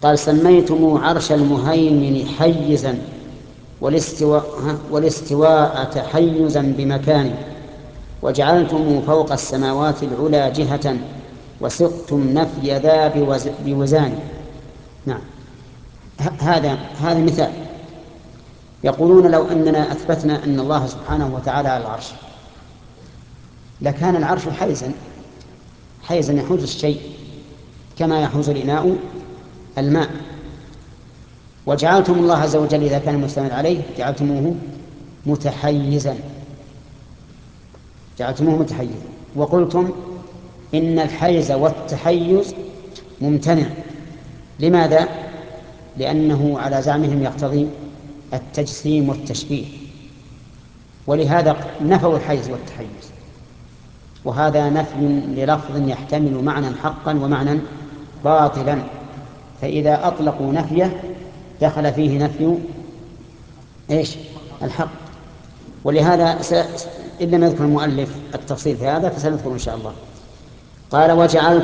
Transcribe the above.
قال سميتم عرش المهيمن حيزا والاستواء تحيزا بمكان، وجعلتم فوق السماوات العلى جهة، وسقتم نفي ذا بوزان. نعم، هذا مثال. يقولون لو أننا أثبتنا أن الله سبحانه وتعالى على العرش لكان العرش حيزا يحوز الشيء كما يحوز الإناء الماء، وجعلتم الله عز وجل إذا كان مستند عليه جعلتموه متحيزا، وقلتم إن الحيز والتحيز ممتنع. لماذا؟ لأنه على زعمهم يقتضي التجسيم والتشبيه، ولهذا نفوا الحيز والتحيز، وهذا نفي للفظ يحتمل معنى حقا ومعنى باطلا، فإذا أطلقوا نفيه دخل فيه نفي الحق. ولهذا إن لم يذكر المؤلف التفصيل في هذا فسنذكر إن شاء الله. قال وجعلت